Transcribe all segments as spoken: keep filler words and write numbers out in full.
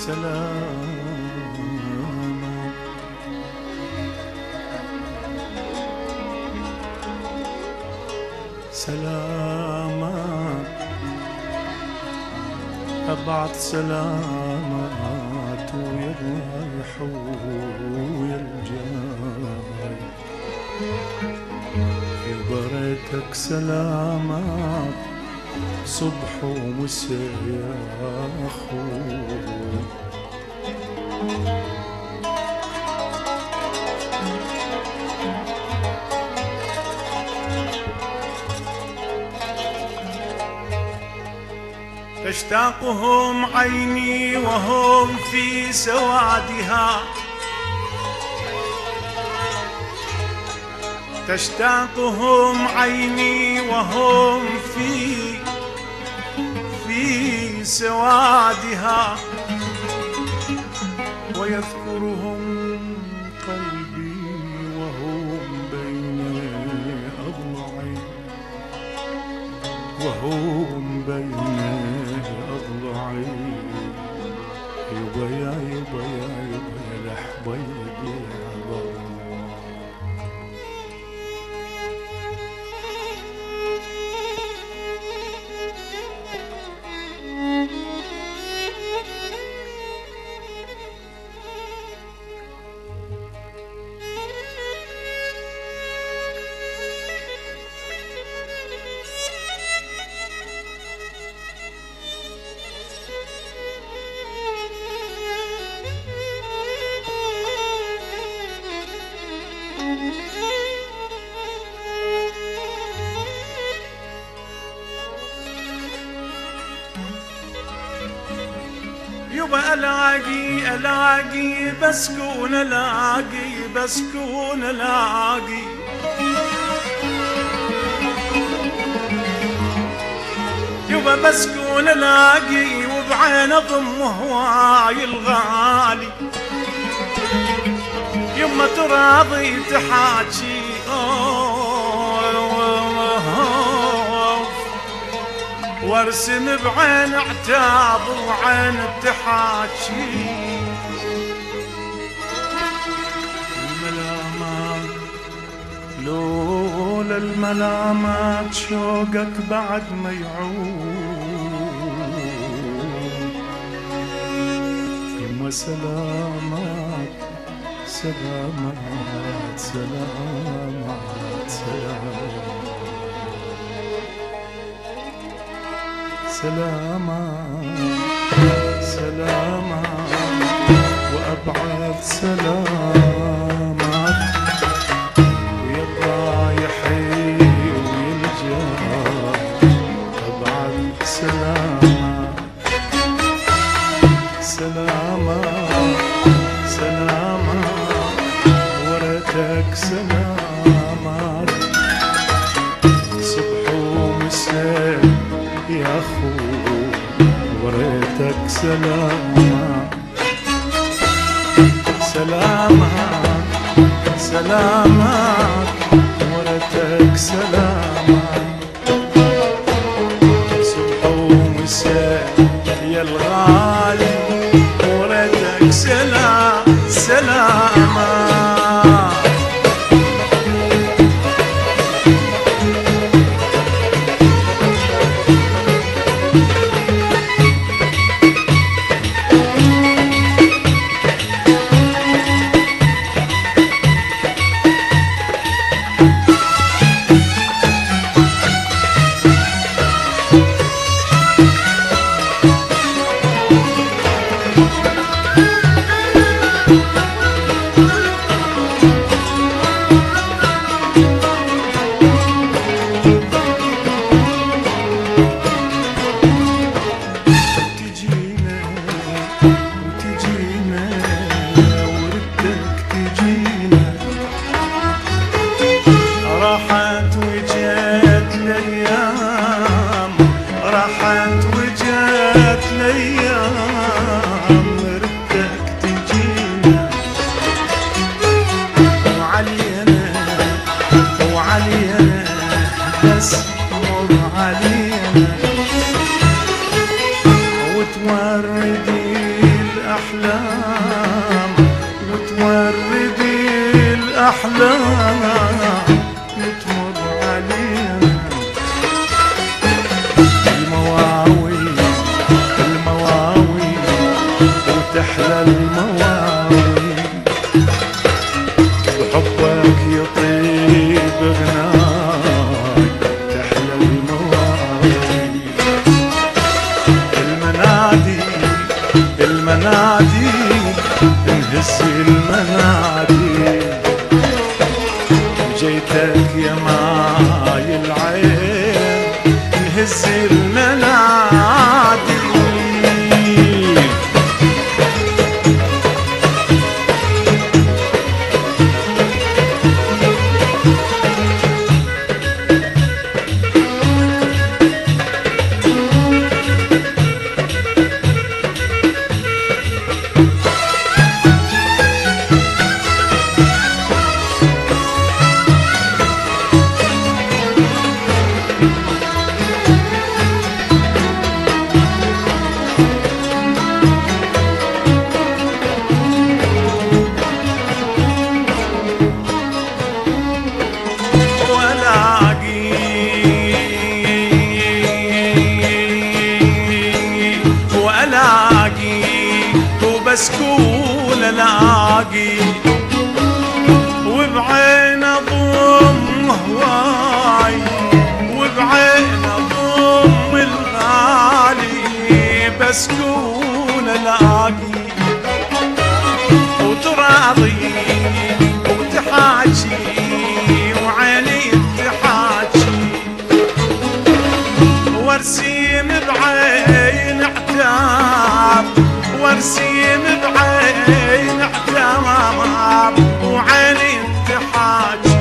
سلامات سلامات أبعت سلامات ويا الرايح ويا الجاي في بريتك سلامات صبح ومساء يا أخوي تشتاقهم عيني وهم في سوادها تشتاقهم عيني وهم في في سوادها ويذكرهم قلبي وهم بين أضلعي وهم بين أضلعي يبا يا يبا يا يبا يا الحبيب يا بابا يبا الاقي الاقي بسكون الاقي بسكون الاقي يبا بسكون الاقي وبعين اضم هواي الغالي يما تراضي تحاكي وارسم بعين عتاب وعين التحاكي الملامات لولا الملامات شوقك بعد ما يعود يما سلامات سلامات سلامات سلامات سلامات سلامات وأبعد سلامات ويا الرايحي ويا الجاي أبعد سلامات سلامات سلامات ورتك سلامات صبح ومساء يا أخو وريتك سلامات سلامات سلامات وريتك سلامات صبح ومساء يا الغالي وريتك سلام سلامات Thank you. الأحلام وتوردي الأحلام وتمر عليها المواويل المواويل وتحلى المواويل وحبك يطيب غناي تحلى المواويل المنادي المنادي نهز المنادي جيتك يا ماي العين نهز المنادي مسكون الاقي وبعين اضم هواي وبعين اضم الغالي بسكون الاقي وتراضي وتحاجي وعيني تحاجي وارسيم بعين اعتاب وارسيم بعين اعتمام وعيني تحاجي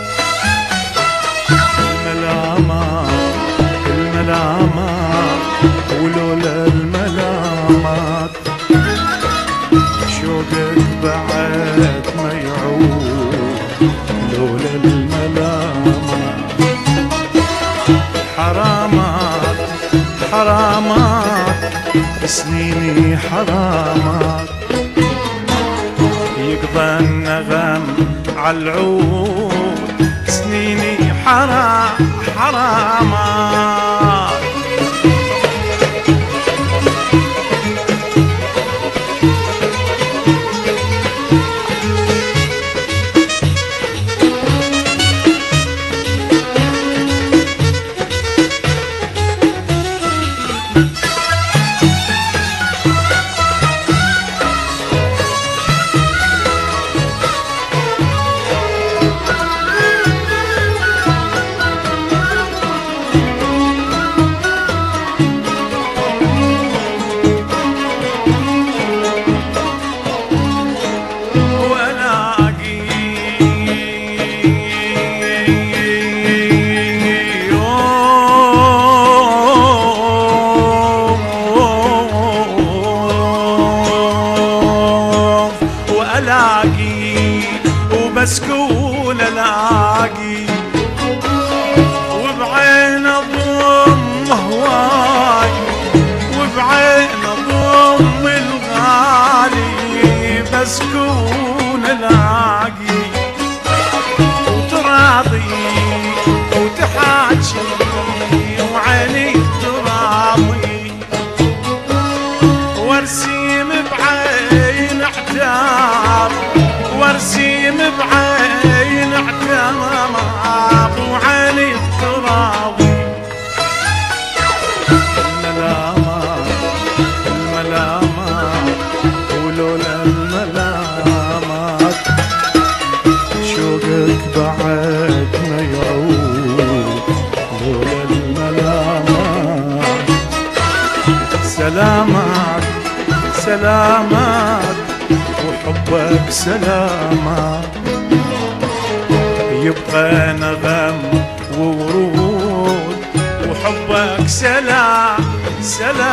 الملامات الملامات ولولا الملامات شوقك بعد ما يعود لولا الملامات حرامات حرامات سنيني حرامات يقضى النغم عالعود سنيني حرام حرامات وبسكون الاقي وبعين اضم هواي وبعين اضم الغالي بسكون الاقي وتراضي وتحاجي وعيني تراضي وارسيم بعين اعتاب وارسيم بعين اعتمام وعيني تراضي الملامات الملامات ولولا الملامات شوقك بعد ما يعود لولا الملامات سلامات سلامات وحبك سلامات يبقى نغم وورود وحبك سلام سلام